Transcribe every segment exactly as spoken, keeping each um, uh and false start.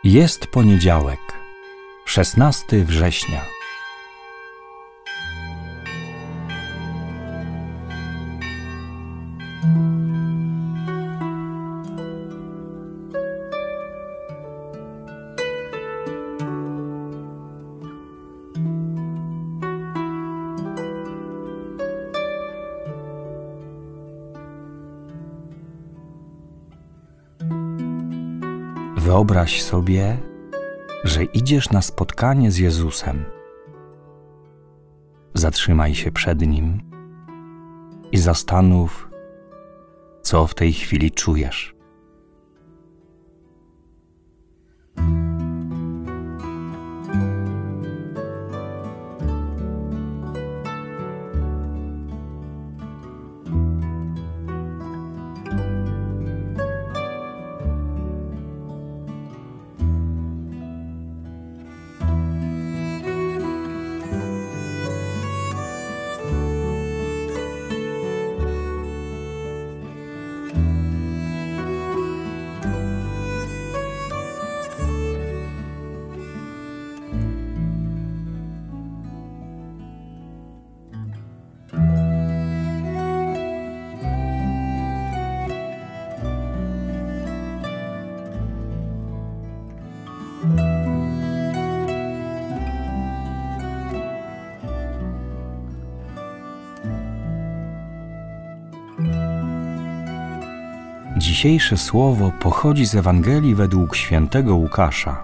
Jest poniedziałek, szesnastego września. Wyobraź sobie, że idziesz na spotkanie z Jezusem. Zatrzymaj się przed Nim i zastanów, co w tej chwili czujesz. Dzisiejsze słowo pochodzi z Ewangelii według świętego Łukasza.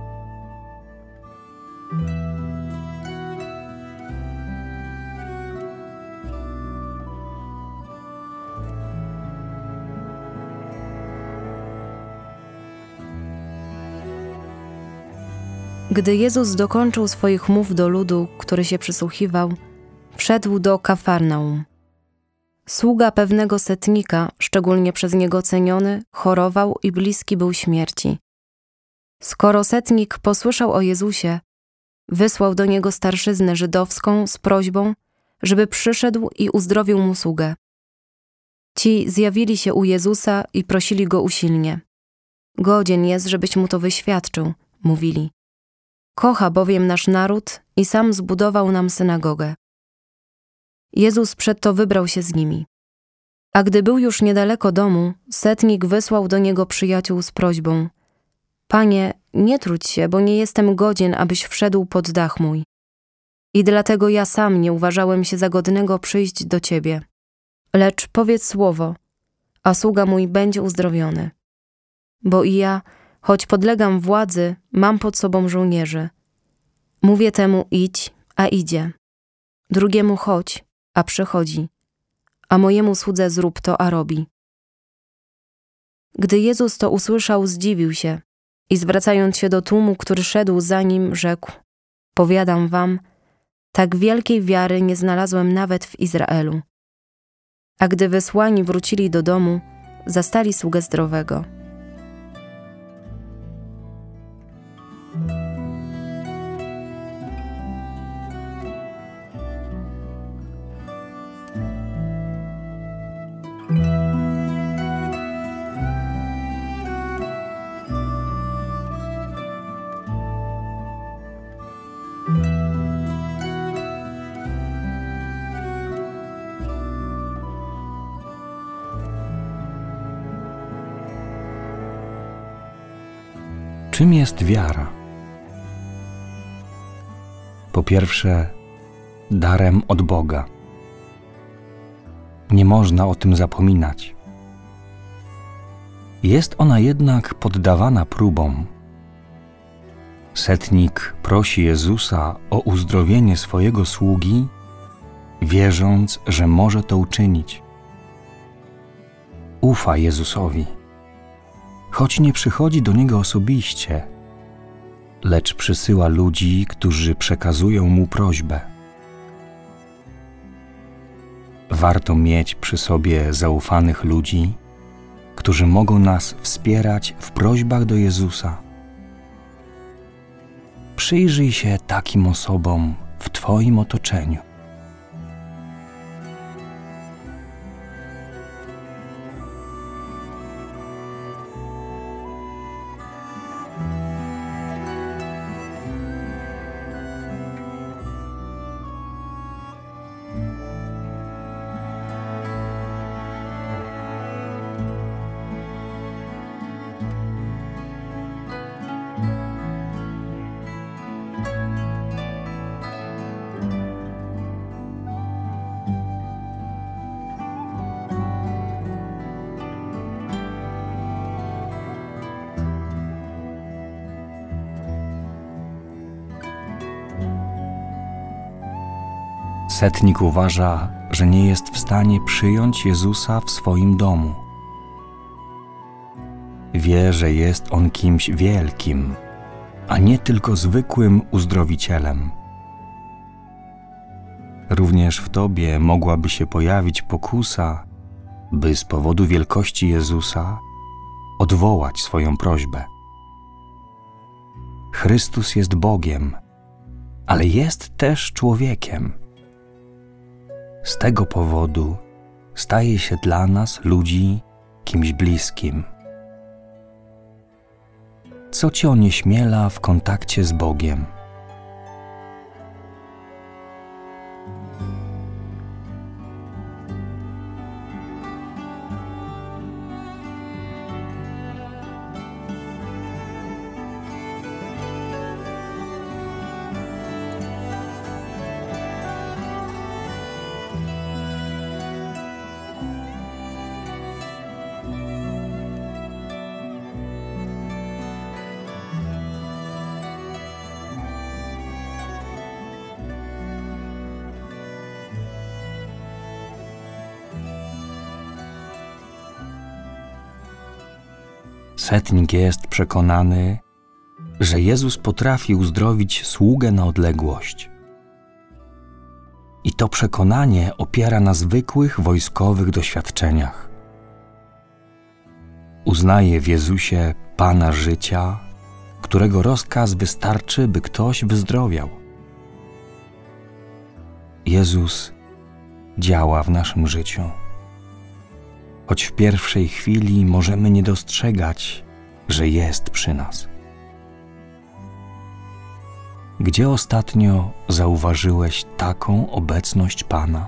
Gdy Jezus dokończył swoich mów do ludu, który się przysłuchiwał, wszedł do Kafarnaum. Sługa pewnego setnika, szczególnie przez niego ceniony, chorował i bliski był śmierci. Skoro setnik posłyszał o Jezusie, wysłał do niego starszyznę żydowską z prośbą, żeby przyszedł i uzdrowił mu sługę. Ci zjawili się u Jezusa i prosili go usilnie. Godzien jest, żebyś mu to wyświadczył, mówili. Kocha bowiem nasz naród i sam zbudował nam synagogę. Jezus przedto wybrał się z nimi. A gdy był już niedaleko domu, setnik wysłał do niego przyjaciół z prośbą: Panie, nie trudź się, bo nie jestem godzien, abyś wszedł pod dach mój. I dlatego ja sam nie uważałem się za godnego przyjść do Ciebie. Lecz powiedz słowo, a sługa mój będzie uzdrowiony. Bo i ja, choć podlegam władzy, mam pod sobą żołnierzy. Mówię temu idź, a idzie. Drugiemu chodź, a przychodzi. A mojemu słudze zrób to, a robi. Gdy Jezus to usłyszał, zdziwił się i zwracając się do tłumu, który szedł za nim, rzekł: Powiadam wam, tak wielkiej wiary nie znalazłem nawet w Izraelu. A gdy wysłani wrócili do domu, zastali sługę zdrowego. Czym jest wiara? Po pierwsze, darem od Boga. Nie można o tym zapominać. Jest ona jednak poddawana próbom. Setnik prosi Jezusa o uzdrowienie swojego sługi, wierząc, że może to uczynić. Ufa Jezusowi, choć nie przychodzi do Niego osobiście, lecz przysyła ludzi, którzy przekazują Mu prośbę. Warto mieć przy sobie zaufanych ludzi, którzy mogą nas wspierać w prośbach do Jezusa. Przyjrzyj się takim osobom w Twoim otoczeniu. Setnik uważa, że nie jest w stanie przyjąć Jezusa w swoim domu. Wie, że jest On kimś wielkim, a nie tylko zwykłym uzdrowicielem. Również w tobie mogłaby się pojawić pokusa, by z powodu wielkości Jezusa odwołać swoją prośbę. Chrystus jest Bogiem, ale jest też człowiekiem. Z tego powodu staje się dla nas, ludzi, kimś bliskim. Co cię onieśmiela w kontakcie z Bogiem? Setnik jest przekonany, że Jezus potrafi uzdrowić sługę na odległość. I to przekonanie opiera na zwykłych wojskowych doświadczeniach. Uznaje w Jezusie Pana życia, którego rozkaz wystarczy, by ktoś wyzdrowiał. Jezus działa w naszym życiu. Choć w pierwszej chwili możemy nie dostrzegać, że jest przy nas. Gdzie ostatnio zauważyłeś taką obecność Pana?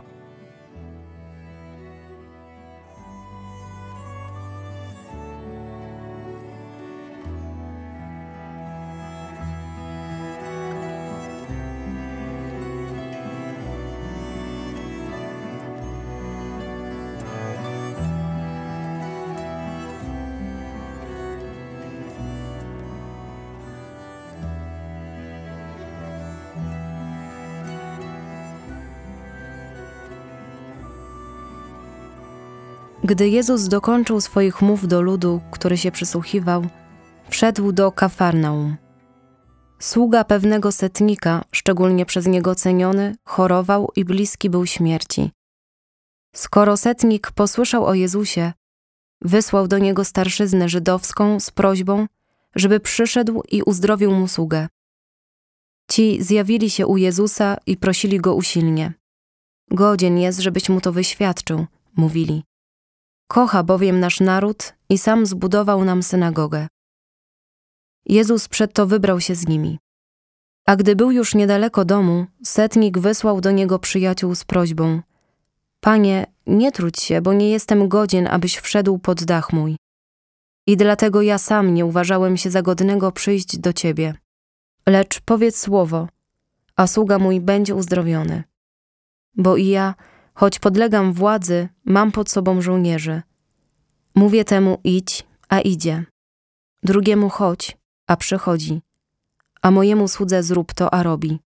Gdy Jezus dokończył swoich mów do ludu, który się przysłuchiwał, wszedł do Kafarnaum. Sługa pewnego setnika, szczególnie przez niego ceniony, chorował i bliski był śmierci. Skoro setnik posłyszał o Jezusie, wysłał do niego starszyznę żydowską z prośbą, żeby przyszedł i uzdrowił mu sługę. Ci zjawili się u Jezusa i prosili go usilnie. Godzien jest, żebyś mu to wyświadczył, mówili. Kocha bowiem nasz naród i sam zbudował nam synagogę. Jezus przedto wybrał się z nimi. A gdy był już niedaleko domu, setnik wysłał do niego przyjaciół z prośbą: Panie, nie trudź się, bo nie jestem godzien, abyś wszedł pod dach mój. I dlatego ja sam nie uważałem się za godnego przyjść do Ciebie. Lecz powiedz słowo, a sługa mój będzie uzdrowiony. Bo i ja, choć podlegam władzy, mam pod sobą żołnierzy. Mówię temu idź, a idzie. Drugiemu chodź, a przychodzi. A mojemu słudze zrób to, a robi.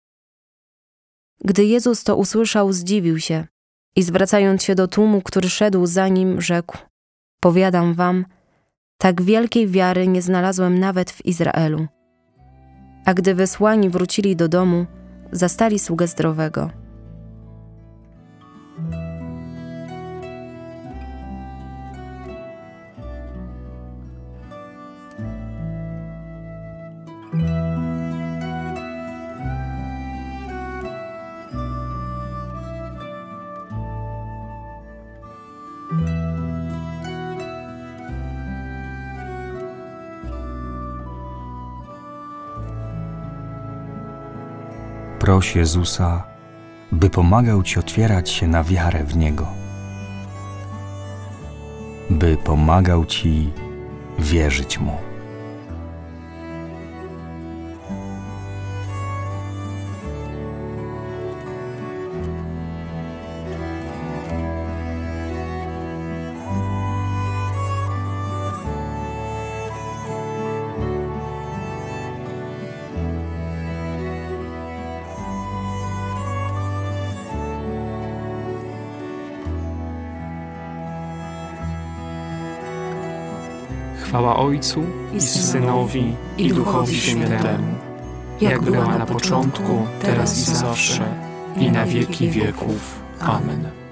Gdy Jezus to usłyszał, zdziwił się i zwracając się do tłumu, który szedł za nim, rzekł: Powiadam wam, tak wielkiej wiary nie znalazłem nawet w Izraelu. A gdy wysłani wrócili do domu, zastali sługę zdrowego. Proś Jezusa, by pomagał Ci otwierać się na wiarę w Niego, by pomagał Ci wierzyć Mu. Chwała Ojcu i Synowi i Duchowi Świętemu, jak była na początku, teraz i zawsze, i na wieki wieków. Amen.